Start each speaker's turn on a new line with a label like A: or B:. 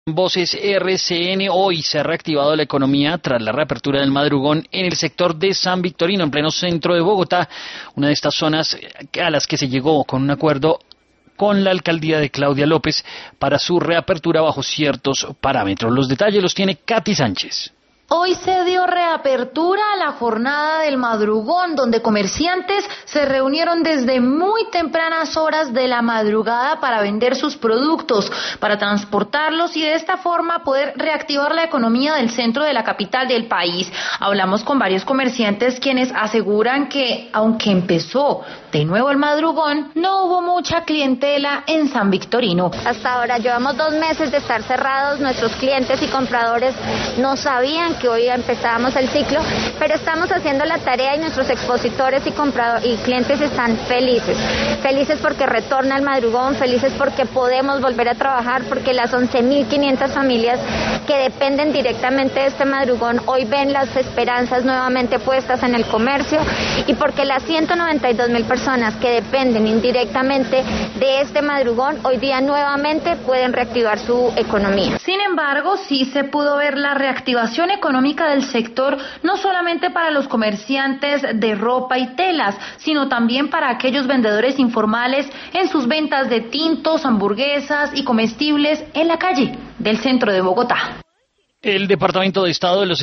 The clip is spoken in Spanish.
A: Voces RCN. Hoy se ha reactivado la economía tras la reapertura del madrugón en el sector de San Victorino, en pleno centro de Bogotá, una de estas zonas a las que se llegó con un acuerdo con la alcaldía de Claudia López para su reapertura bajo ciertos parámetros. Los detalles los tiene Katy Sánchez.
B: Hoy se dio reapertura a la jornada del madrugón, donde comerciantes se reunieron desde muy tempranas horas de la madrugada para vender sus productos, para transportarlos y de esta forma poder reactivar la economía del centro de la capital del país. Hablamos con varios comerciantes quienes aseguran que, aunque empezó de nuevo el madrugón, no hubo mucha clientela en San Victorino.
C: Hasta ahora llevamos 2 meses de estar cerrados, nuestros clientes y compradores no sabían que hoy empezábamos el ciclo, pero estamos haciendo la tarea y nuestros expositores y clientes están felices porque retorna el madrugón, felices porque podemos volver a trabajar, porque las 11.500 familias que dependen directamente de este madrugón hoy ven las esperanzas nuevamente puestas en el comercio y porque las 192.000 personas que dependen indirectamente de este madrugón hoy día nuevamente pueden reactivar su economía.
B: Sin embargo, sí se pudo ver la reactivación económica del sector, no solamente para los comerciantes de ropa y telas, sino también para aquellos vendedores informales en sus ventas de tintos, hamburguesas y comestibles en la calle del centro de Bogotá.
A: El Departamento de Estado de los